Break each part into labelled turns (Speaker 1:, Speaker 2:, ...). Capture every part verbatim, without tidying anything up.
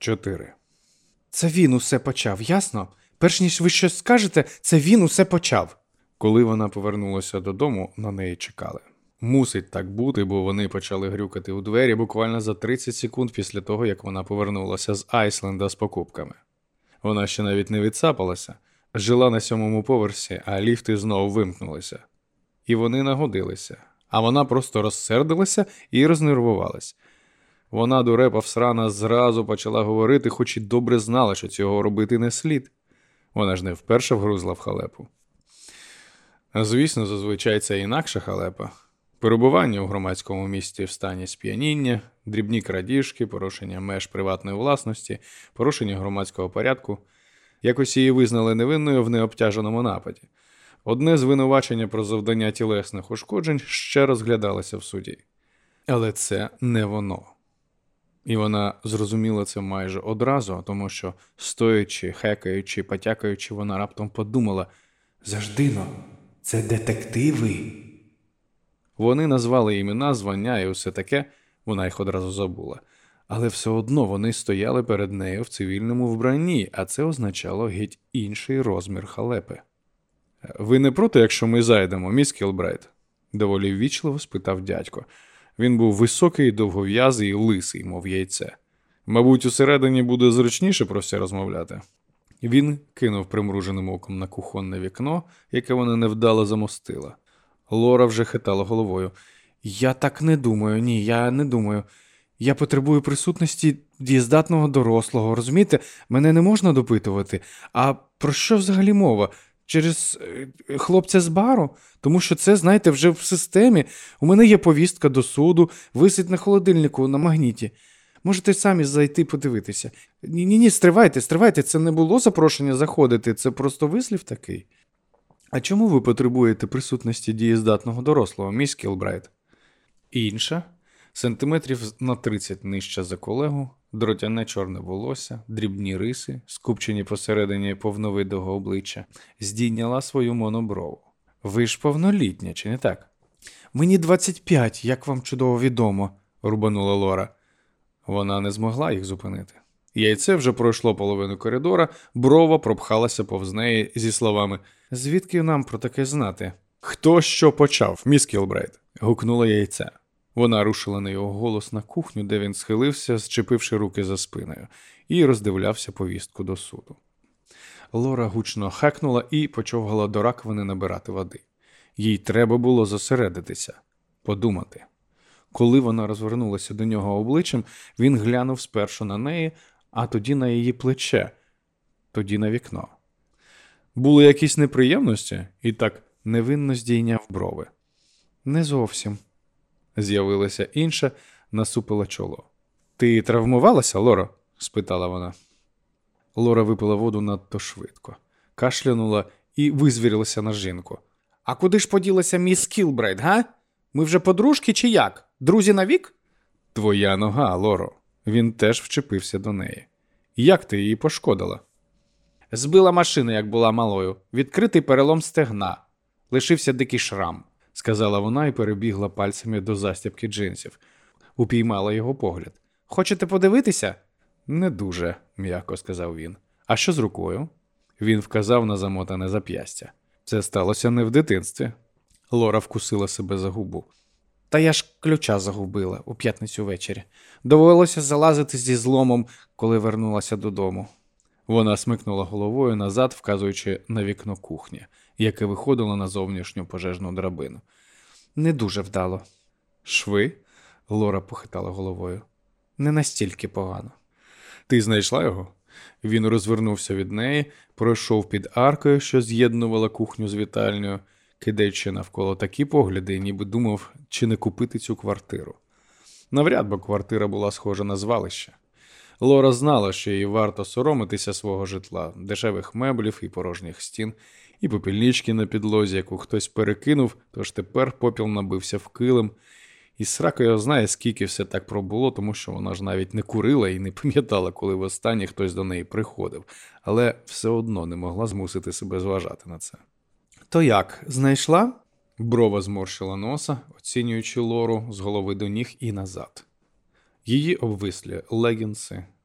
Speaker 1: чотири. Це він усе почав, ясно? Перш ніж ви щось скажете, це він усе почав. Коли вона повернулася додому, на неї чекали. Мусить так бути, бо вони почали грюкати у двері буквально за тридцять секунд після того, як вона повернулася з Айсленда з покупками. Вона ще навіть не відсапалася, жила на сьомому поверсі, а ліфти знову вимкнулися. І вони нагодилися. А вона просто розсердилася і рознервувалась. Вона, дурепа всрана, зразу почала говорити, хоч і добре знала, що цього робити не слід. Вона ж не вперше вгрузла в халепу. Звісно, зазвичай це інакша халепа. Перебування у громадському місці в стані сп'яніння, дрібні крадіжки, порушення меж приватної власності, порушення громадського порядку. Якось її визнали невинною в необтяженому нападі. Одне звинувачення про завдання тілесних ушкоджень ще розглядалося в суді. Але це не воно. І вона зрозуміла це майже одразу, тому що, стоячи, хекаючи, потякаючи, вона раптом подумала: «Завжди-но, це детективи». Вони назвали імена, звання і усе таке, вона їх одразу забула. Але все одно вони стояли перед нею в цивільному вбранні, а це означало геть інший розмір халепи. «Ви не проти, якщо ми зайдемо, міс Кілбрайт?» – доволі ввічливо спитав дядько. Він був високий, довгов'язий і лисий, мов яйце. «Мабуть, усередині буде зручніше про все розмовляти». Він кинув примруженим оком на кухонне вікно, яке вона невдало замостила. Лора вже хитала головою. «Я так не думаю, ні, я не думаю. Я потребую присутності дієздатного дорослого, розумієте? Мене не можна допитувати. А про що взагалі мова? Через хлопця з бару? Тому що це, знаєте, вже в системі. У мене є повістка до суду, висить на холодильнику на магніті. Можете самі зайти подивитися. Ні-ні-ні, стривайте, стривайте, це не було запрошення заходити, це просто вислів такий». «А чому ви потребуєте присутності дієздатного дорослого, міс Кілбрайт?» Інша, сантиметрів на тридцять нижча за колегу, дротяне чорне волосся, дрібні риси, скупчені посередині повновидого обличчя, здійняла свою моноброву. «Ви ж повнолітня, чи не так?» «Мені двадцять п'ять, як вам чудово відомо», – рубанула Лора. Вона не змогла їх зупинити. Яйце вже пройшло половину коридора, брова пропхалася повз неї зі словами: «Звідки нам про таке знати?» «Хто що почав, міс Кілбрайт?» – гукнула яйце. Вона рушила на його голос на кухню, де він схилився, зчепивши руки за спиною, і роздивлявся повістку до суду. Лора гучно хекнула і почовгала до раковини набирати води. Їй треба було зосередитися, подумати. Коли вона розвернулася до нього обличчям, він глянув спершу на неї, а тоді на її плече, тоді на вікно. Були якісь неприємності? І так невинно здійняв брови. «Не зовсім». З'явилася інша, насупила чоло. «Ти травмувалася, Лоро?» – спитала вона. Лора випила воду надто швидко, кашлянула і визвірилася на жінку. «А куди ж поділася міс Кілбрайт, га? Ми вже подружки чи як? Друзі навік?» «Твоя нога, Лоро». Він теж вчепився до неї. «Як ти її пошкодила?» «Збила машину, як була малою. Відкритий перелом стегна. Лишився дикий шрам», – сказала вона і перебігла пальцями до застібки джинсів. Упіймала його погляд. «Хочете подивитися?» «Не дуже», – м'яко сказав він. «А що з рукою?» Він вказав на замотане зап'ястя. «Це сталося не в дитинстві». Лора вкусила себе за губу. «Та я ж ключа загубила у п'ятницю ввечері. Довелося залазити зі зломом, коли вернулася додому». Вона смикнула головою назад, вказуючи на вікно кухні, яке виходило на зовнішню пожежну драбину. «Не дуже вдало». «Шви?» – Лора похитала головою. «Не настільки погано». «Ти знайшла його?» Він розвернувся від неї, пройшов під аркою, що з'єднувала кухню з вітальнею, кидаючи навколо такі погляди, ніби думав, чи не купити цю квартиру. Навряд, бо квартира була схожа на звалище. Лора знала, що їй варто соромитися свого житла, дешевих меблів і порожніх стін, і попільнички на підлозі, яку хтось перекинув, тож тепер попіл набився в килим. І срака його знає, скільки все так пробуло, тому що вона ж навіть не курила і не пам'ятала, коли востаннє хтось до неї приходив, але все одно не могла змусити себе зважати на це. «То як, знайшла?» Брова зморщила носа, оцінюючи Лору з голови до ніг і назад. Її обвислі легінси,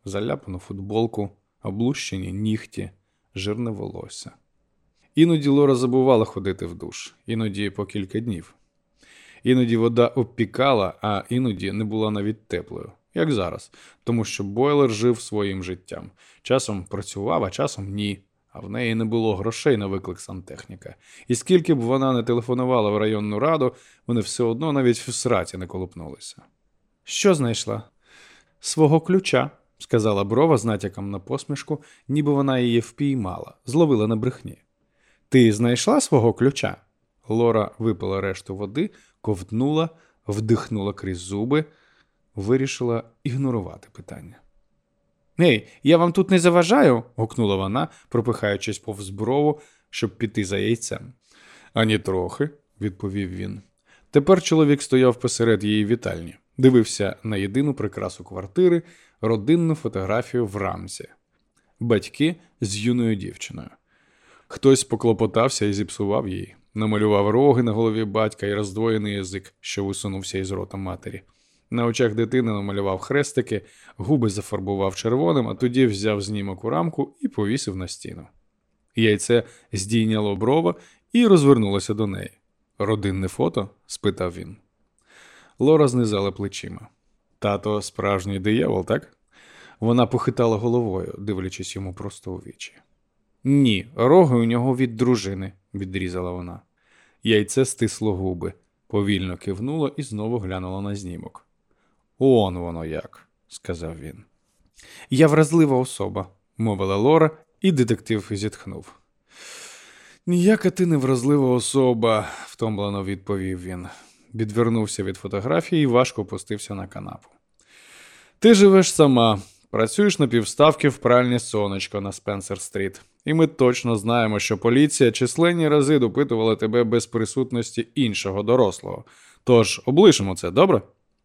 Speaker 1: заляпану футболку, облущені нігті, жирне волосся. Іноді Лора забувала ходити в душ, іноді по кілька днів. Іноді вода обпікала, а іноді не була навіть теплою, як зараз, тому що бойлер жив своїм життям. Часом працював, а часом ні. А в неї не було грошей на виклик сантехніка. І скільки б вона не телефонувала в районну раду, вони все одно навіть в сраті не колупнулися. «Що знайшла?» «Свого ключа», – сказала Брова з натяком на посмішку, ніби вона її впіймала, зловила на брехні. «Ти знайшла свого ключа?» Лора випила решту води, ковтнула, вдихнула крізь зуби, вирішила ігнорувати питання. «Ей, я вам тут не заважаю?» – гукнула вона, пропихаючись повз Брову, щоб піти за яйцем. «Ані трохи», – відповів він. Тепер чоловік стояв посеред її вітальні, дивився на єдину прикрасу квартири – родинну фотографію в рамці. Батьки з юною дівчиною. Хтось поклопотався і зіпсував її. Намалював роги на голові батька і роздвоєний язик, що висунувся із рота матері. На очах дитини намалював хрестики, губи зафарбував червоним, а тоді взяв знімок у рамку і повісив на стіну. Яйце здійняло Брова і розвернулося до неї. «Родинне фото?» – спитав він. Лора знизала плечима. «Тато справжній диявол, так?» Вона похитала головою, дивлячись йому просто у вічі. «Ні, роги у нього від дружини», – відрізала вона. Яйце стисло губи, повільно кивнуло і знову глянуло на знімок. «Он воно як», – сказав він. «Я вразлива особа», – мовила Лора, і детектив зітхнув. «Ніяка ти не вразлива особа», – втомлено відповів він. Відвернувся від фотографії і важко опустився на канапу. «Ти живеш сама, працюєш на півставки в пральні «Сонечко» на Спенсер-стріт. І ми точно знаємо, що поліція численні рази допитувала тебе без присутності іншого дорослого. Тож облишимо це, добре?»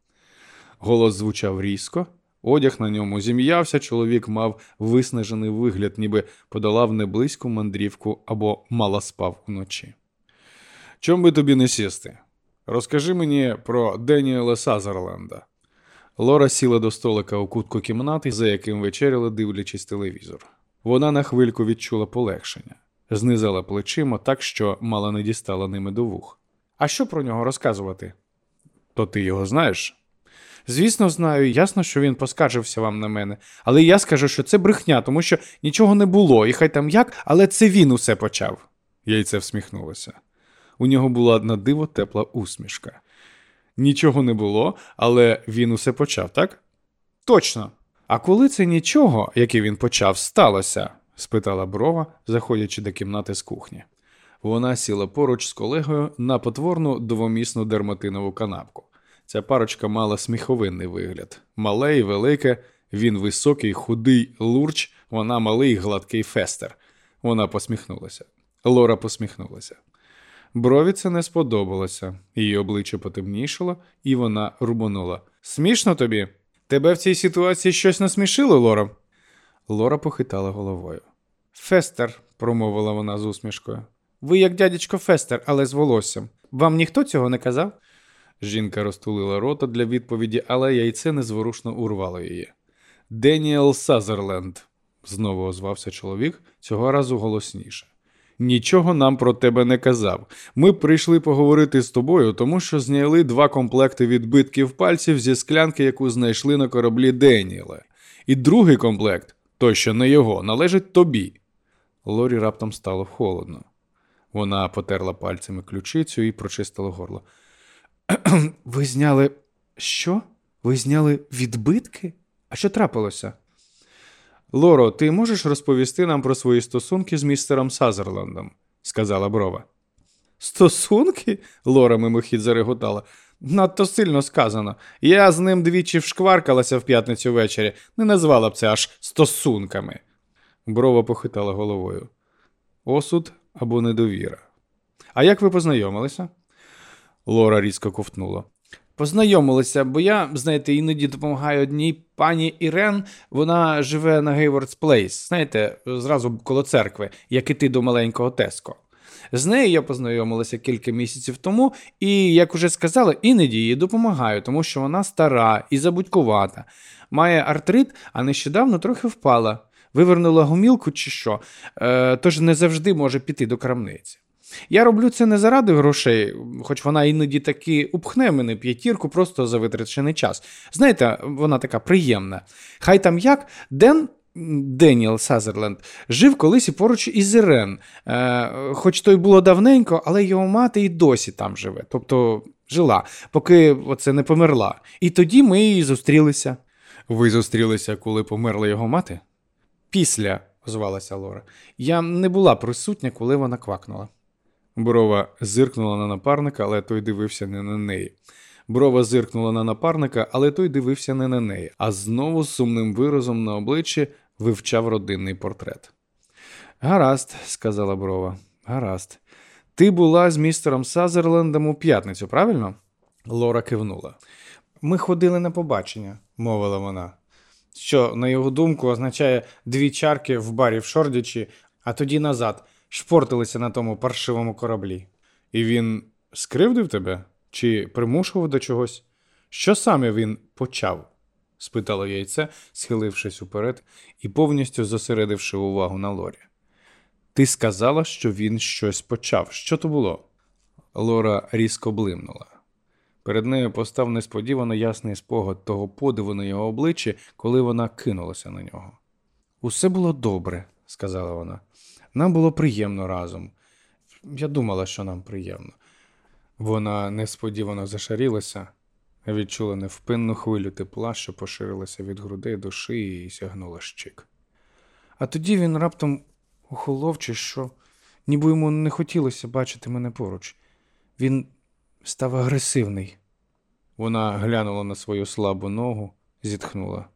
Speaker 1: Голос звучав різко, одяг на ньому зім'явся, чоловік мав виснажений вигляд, ніби подолав неблизьку мандрівку або мало спав уночі. «Чом би тобі не сісти? Розкажи мені про Деніела Сазерленда». Лора сіла до столика у кутку кімнати, за яким вечеряла, дивлячись телевізор. Вона на хвильку відчула полегшення. Знизала плечима так, що мало не дістала ними до вух. «А що про нього розказувати?» «То ти його знаєш?» «Звісно, знаю. Ясно, що він поскаржився вам на мене. Але я скажу, що це брехня, тому що нічого не було, і хай там як, але це він усе почав». Яйце всміхнулося. У нього була на диво тепла усмішка. «Нічого не було, але він усе почав, так?» «Точно. А коли це нічого, яке він почав, сталося?» – спитала Брова, заходячи до кімнати з кухні. Вона сіла поруч з колегою на потворну двомісну дерматинову канапку. Ця парочка мала сміховинний вигляд. Мале і велике, він високий, худий лурч, вона малий, гладкий фестер. Вона посміхнулася. Лора посміхнулася. Брові це не сподобалося. Її обличчя потемнішало, і вона рубанула. «Смішно тобі? Тебе в цій ситуації щось насмішило, Лора?» Лора похитала головою. «Фестер», – промовила вона з усмішкою. «Ви як дядечко Фестер, але з волоссям. Вам ніхто цього не казав?» Жінка розтулила рота для відповіді, але яйце незворушно урвало її. «Деніел Сазерленд», – знову озвався чоловік, цього разу голосніше. «Нічого нам про тебе не казав. Ми прийшли поговорити з тобою, тому що зняли два комплекти відбитків пальців зі склянки, яку знайшли на кораблі Деніела. І другий комплект, той, що не його, належить тобі». Лорі раптом стало холодно. Вона потерла пальцями ключицю і прочистила горло. «Ви зняли... Що? Ви зняли відбитки? А що трапилося?» «Лоро, ти можеш розповісти нам про свої стосунки з містером Сазерлендом?» – сказала Брова. «Стосунки?» – Лора мимохідь зареготала. «Надто сильно сказано. Я з ним двічі вшкваркалася в п'ятницю ввечері. Не назвала б це аж стосунками». Брова похитала головою. «Осуд або недовіра». «А як ви познайомилися?» Лора різко ковтнула. «Познайомилися, бо я, знаєте, іноді допомагаю одній пані Ірен, вона живе на Гейвордс Плейс, знаєте, зразу коло церкви, як іти до маленького Теско. З нею я познайомилася кілька місяців тому і, як уже сказала, іноді їй допомагаю, тому що вона стара і забудькувата. Має артрит, а нещодавно трохи впала. Вивернула гомілку чи що, е, тож не завжди може піти до крамниці. Я роблю це не заради грошей, хоч вона іноді таки упхне мене п'ятірку просто за витрачений час. Знаєте, вона така приємна. Хай там як, Ден, Деніел Сазерленд, жив колись і поруч із Ірен. Е, хоч то й було давненько, але його мати і досі там живе. Тобто жила, поки оце не померла. І тоді ми і зустрілися. Ви зустрілися, коли померла його мати? Після, озвалася Лора. Я не була присутня, коли вона квакнула. Брова зиркнула на напарника, але той дивився не на неї. Брова зиркнула на напарника, але той дивився не на неї, а знову з сумним виразом на обличчі вивчав родинний портрет. «Гаразд», – сказала Брова, – «гаразд. Ти була з містером Сазерлендом у п'ятницю, правильно?» Лора кивнула. «Ми ходили на побачення», – мовила вона. Що, на його думку, означає дві чарки в барі в Шордічі, а тоді назад, шпортилися на тому паршивому кораблі. І він скривдив тебе? Чи примушував до чогось? Що саме він почав? Спитало яйце, схилившись уперед і повністю зосередивши увагу на Лорі. Ти сказала, що він щось почав. Що то було? Лора різко блимнула. Перед нею постав несподівано ясний спогад того подиву на його обличчі, коли вона кинулася на нього. «Усе було добре», – сказала вона. «Нам було приємно разом. Я думала, що нам приємно». Вона несподівано зашарілася, відчула невпинну хвилю тепла, що поширилася від грудей до шиї і сягнула щік. А тоді він раптом охолов чи що, ніби йому не хотілося бачити мене поруч. Він став агресивний. Вона глянула на свою слабу ногу, зітхнула.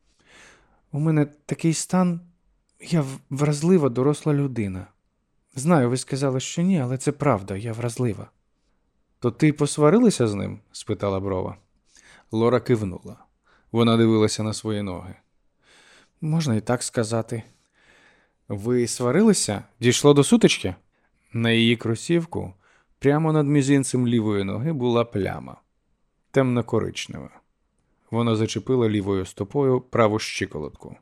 Speaker 1: У мене такий стан, я вразлива доросла людина. Знаю, ви сказали, що ні, але це правда, я вразлива. То ти посварилася з ним? Спитала Брова. Лора кивнула. Вона дивилася на свої ноги. Можна і так сказати. Ви сварилися? Дійшло до сутички? На її кросівку прямо над мізинцем лівої ноги була пляма. Темно-коричнева. Вона зачепила лівою стопою праву щиколотку.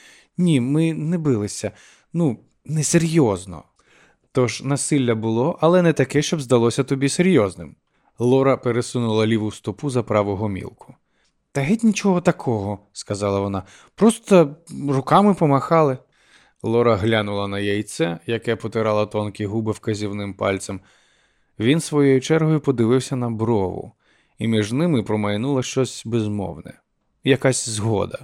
Speaker 1: Ні, ми не билися. Ну, несерйозно. Тож насилля було, але не таке, щоб здалося тобі серйозним. Лора пересунула ліву стопу за праву гомілку. Та геть нічого такого, сказала вона. Просто руками помахали. Лора глянула на яйце, яке потирало тонкі губи вказівним пальцем. Він своєю чергою подивився на Брову, і між ними промайнуло щось безмовне. Якась згода.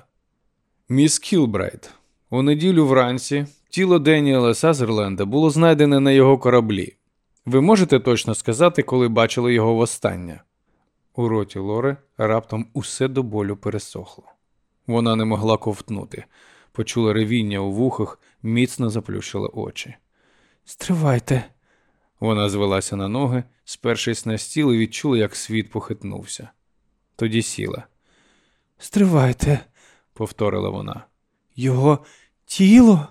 Speaker 1: «Міс Кілбрайт, у неділю вранці тіло Деніела Сазерленда було знайдене на його кораблі. Ви можете точно сказати, коли бачили його востаннє?» У роті Лори раптом усе до болю пересохло. Вона не могла ковтнути. Почула ревіння у вухах, міцно заплющила очі. «Стривайте!» Вона звелася на ноги, спершись на стіл і відчула, як світ похитнувся. Тоді сіла. «Стривайте!» – повторила вона. «Його тіло?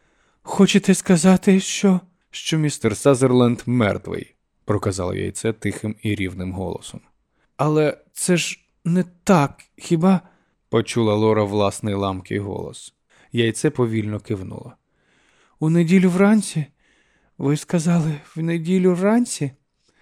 Speaker 1: Хочете сказати, що...» «Що містер Сазерленд мертвий», – проказало яйце тихим і рівним голосом. «Але це ж не так, хіба?» – почула Лора власний ламкий голос. Яйце повільно кивнуло. «У неділю вранці? Ви сказали, в неділю вранці?»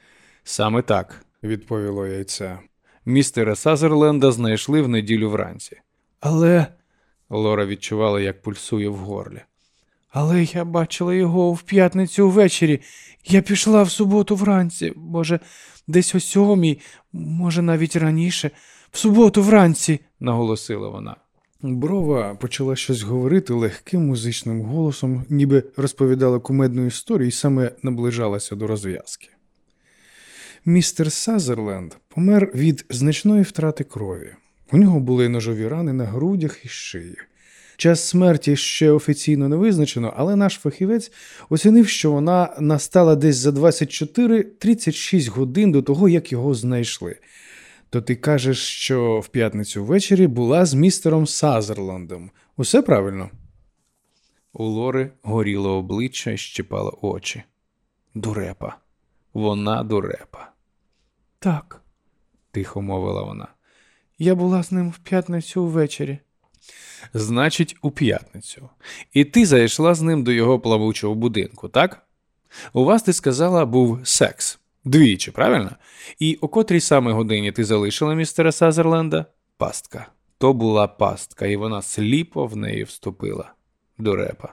Speaker 1: «Саме так», – відповіло яйце. «Містера Сазерленда знайшли в неділю вранці». «Але...» – Лора відчувала, як пульсує в горлі. «Але я бачила його в п'ятницю ввечері. Я пішла в суботу вранці. Може, десь о сьомій, може, навіть раніше. В суботу вранці», – наголосила вона. Брова почала щось говорити легким музичним голосом, ніби розповідала кумедну історію і саме наближалася до розв'язки. Містер Сазерленд помер від значної втрати крові. У нього були ножові рани на грудях і шиї. Час смерті ще офіційно не визначено, але наш фахівець оцінив, що вона настала десь за двадцять чотири - тридцять шість годин до того, як його знайшли. То ти кажеш, що в п'ятницю ввечері була з містером Сазерлендом. Усе правильно? У Лори горіло обличчя і щипало очі. Дурепа. Вона дурепа. «Так», – тихо мовила вона. «Я була з ним в п'ятницю ввечері». Значить, у п'ятницю. І ти зайшла з ним до його плавучого будинку, так? У вас, ти сказала, був секс. Двічі, правильно? І о котрій саме годині ти залишила містера Сазерленда? Пастка. То була пастка, і вона сліпо в неї вступила. Дурепа.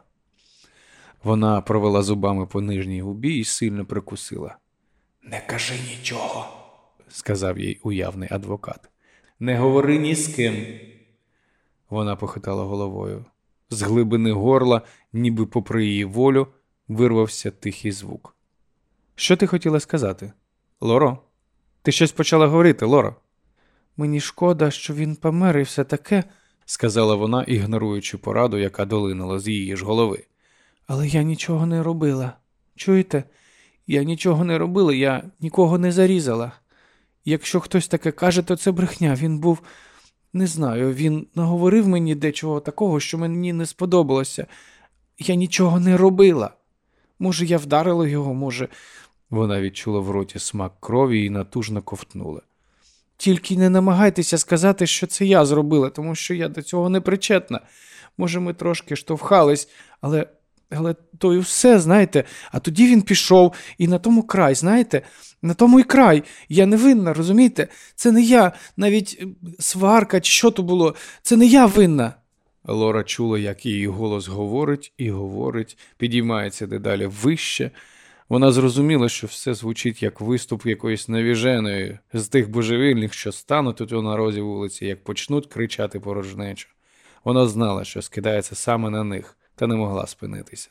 Speaker 1: Вона провела зубами по нижній губі і сильно прикусила. «Не кажи нічого», – сказав їй уявний адвокат. «Не говори ні з ким». Вона похитала головою. З глибини горла, ніби попри її волю, вирвався тихий звук. «Що ти хотіла сказати? Лоро? Ти щось почала говорити, Лоро?» «Мені шкода, що він помер і все таке», – сказала вона, ігноруючи пораду, яка долинула з її ж голови. «Але я нічого не робила. Чуєте? Я нічого не робила, я нікого не зарізала. Якщо хтось таке каже, то це брехня. Він був, не знаю, він наговорив мені дечого такого, що мені не сподобалося. Я нічого не робила. Може, я вдарила його, може...» Вона відчула в роті смак крові і натужно ковтнула. «Тільки не намагайтеся сказати, що це я зробила, тому що я до цього не причетна. Може, ми трошки штовхались, але... Але то і все, знаєте, а тоді він пішов, і на тому край, знаєте, на тому і край. Я не винна, розумієте? Це не я, навіть сварка чи що то було, це не я винна». Лора чула, як її голос говорить і говорить, підіймається дедалі вище. Вона зрозуміла, що все звучить як виступ якоїсь навіженої, з тих божевільних, що стануть тут на розі вулиці, як почнуть кричати порожнечу. Вона знала, що скидається саме на них, та не могла спинитися.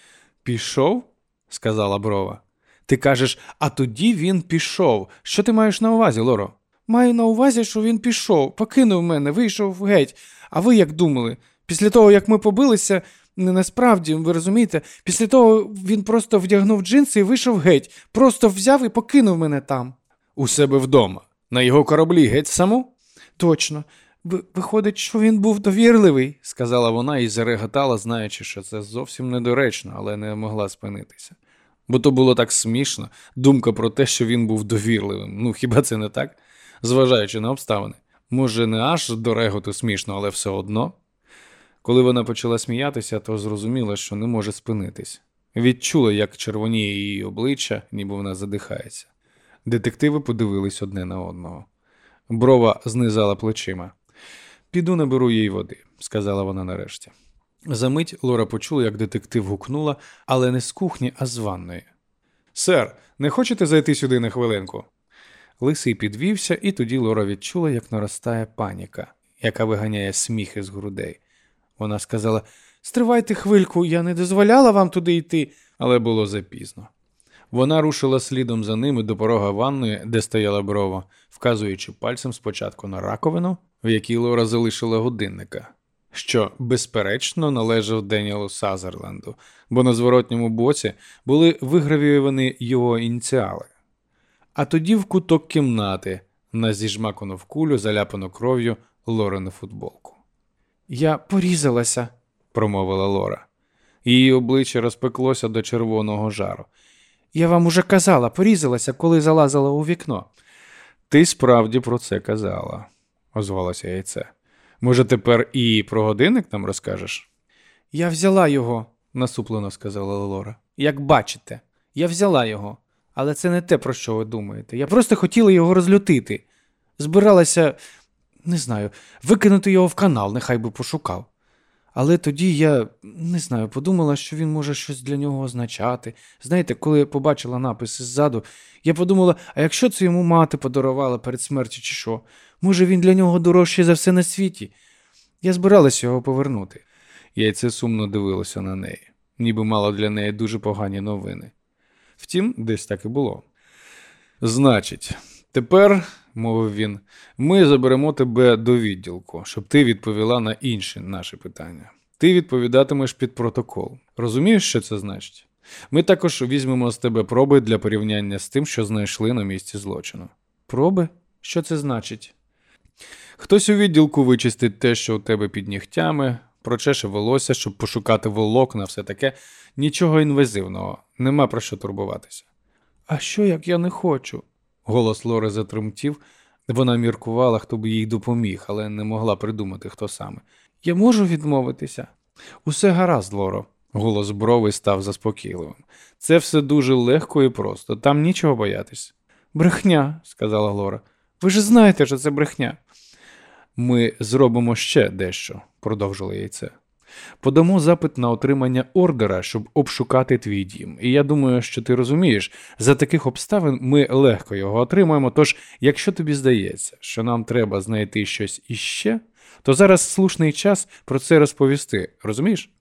Speaker 1: «Пішов?» – сказала Брова. «Ти кажеш, а тоді він пішов. Що ти маєш на увазі, Лоро?» «Маю на увазі, що він пішов, покинув мене, вийшов геть. А ви як думали? Після того, як ми побилися, не насправді, ви розумієте, після того він просто вдягнув джинси і вийшов геть. Просто взяв і покинув мене там». «У себе вдома? На його кораблі геть саму?» «Точно. Виходить, що він був довірливий», – сказала вона і зареготала, знаючи, що це зовсім недоречно, але не могла спинитися. Бо то було так смішно, думка про те, що він був довірливим. Ну, хіба це не так? Зважаючи на обставини. Може, не аж до реготу смішно, але все одно. Коли вона почала сміятися, то зрозуміла, що не може спинитись. Відчула, як червоніє її обличчя, ніби вона задихається. Детективи подивились одне на одного. Брова знизала плечима. «Піду наберу їй води», – сказала вона нарешті. Замить Лора почула, як детектив гукнула, але не з кухні, а з ванної. «Сер, не хочете зайти сюди на хвилинку?» Лисий підвівся, і тоді Лора відчула, як наростає паніка, яка виганяє сміх із грудей. Вона сказала: «Стривайте хвильку, я не дозволяла вам туди йти», але було запізно. Вона рушила слідом за ними до порога ванної, де стояла Брова, вказуючи пальцем спочатку на раковину, в якій Лора залишила годинника, що, безперечно, належав Деніелу Сазерленду, бо на зворотньому боці були вигравіювані його ініціали. А тоді в куток кімнати, на зіжмакану в кулю, заляпану кров'ю, Лорину футболку. «Я порізалася», – промовила Лора. Її обличчя розпеклося до червоного жару. «Я вам уже казала, порізалася, коли залазила у вікно». «Ти справді про це казала», – озвалося яйце. «Може, тепер і про годинник нам розкажеш?» «Я взяла його», – насуплено сказала Лора. «Як бачите, я взяла його. Але це не те, про що ви думаєте. Я просто хотіла його розлютити. Збиралася, не знаю, викинути його в канал, нехай би пошукав. Але тоді я, не знаю, подумала, що він може щось для нього означати. Знаєте, коли я побачила напис ззаду, я подумала, а якщо це йому мати подарувала перед смертю чи що? Може, він для нього дорожчий за все на світі? Я збиралася його повернути». Яйце сумно дивилося на неї, ніби мало для неї дуже погані новини. Втім, десь так і було. «Значить, тепер, – мовив він, – ми заберемо тебе до відділку, щоб ти відповіла на інші наші питання. Ти відповідатимеш під протокол. Розумієш, що це значить? Ми також візьмемо з тебе проби для порівняння з тим, що знайшли на місці злочину». «Проби? Що це значить?» «Хтось у відділку вичистить те, що у тебе під нігтями, прочеше волосся, щоб пошукати волокна, все таке. Нічого інвазивного, нема про що турбуватися». «А що, як я не хочу?» Голос Лори затремтів. Вона міркувала, хто б їй допоміг, але не могла придумати, хто саме. Я можу відмовитися? Усе гаразд, Лоро. Голос брови став заспокійливим. Це все дуже легко і просто, там нічого боятись. Брехня, сказала Лора. Ви ж знаєте, що це брехня. Ми зробимо ще дещо, продовжило яйце. Подамо запит на отримання ордера, щоб обшукати твій дім. І я думаю, що ти розумієш, за таких обставин ми легко його отримаємо, тож, якщо тобі здається, що нам треба знайти щось іще, то зараз слушний час про це розповісти, розумієш?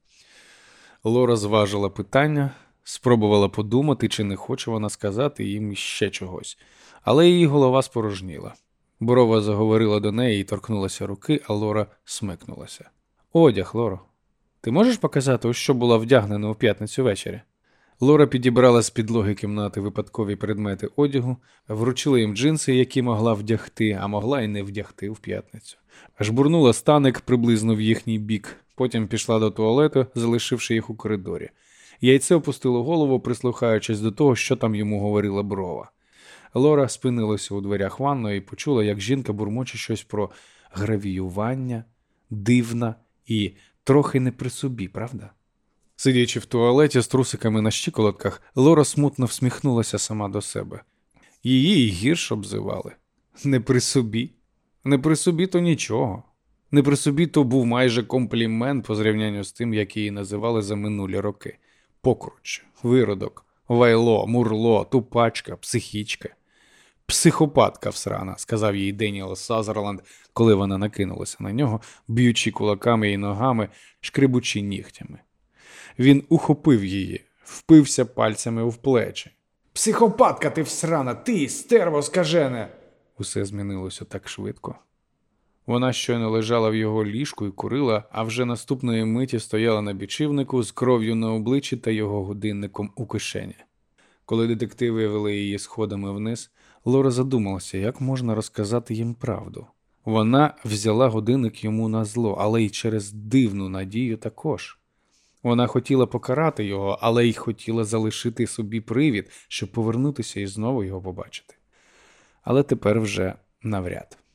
Speaker 1: Лора зважила питання, спробувала подумати, чи не хоче вона сказати їм ще чогось, але її голова спорожніла. Борова заговорила до неї і торкнулася руки, а Лора смикнулася. Одяг, Лоро. Ти можеш показати, у що була вдягнена у п'ятницю ввечері? Лора підібрала з підлоги кімнати випадкові предмети одягу, вручила їм джинси, які могла вдягти, а могла й не вдягти в п'ятницю. Жбурнула станик приблизно в їхній бік, потім пішла до туалету, залишивши їх у коридорі. Яйце опустило голову, прислухаючись до того, що там йому говорила Борова. Лора спинилася у дверях ванної і почула, як жінка бурмоче щось про гравіювання, дивна і трохи не при собі, правда? Сидячи в туалеті з трусиками на щиколотках, Лора смутно всміхнулася сама до себе. Її й гірш обзивали. Не при собі. Не при собі то нічого. Не при собі то був майже комплімент по зрівнянню з тим, як її називали за минулі роки. Покруч, виродок, вайло, мурло, тупачка, психічка. Психопатка всрана, сказав їй Деніел Сазерланд, коли вона накинулася на нього, б'ючи кулаками і ногами, шкребучи нігтями. Він ухопив її, впився пальцями в плечі. «Психопатка ти всрана, ти, стерво скажене!» Усе змінилося так швидко. Вона щойно лежала в його ліжку і курила, а вже наступної миті стояла на бічівнику з кров'ю на обличчі та його годинником у кишені. Коли детективи вели її сходами вниз, Лора задумалася, як можна розказати їм правду. Вона взяла годинник йому на зло, але й через дивну надію також. Вона хотіла покарати його, але й хотіла залишити собі привід, щоб повернутися і знову його побачити. Але тепер вже навряд.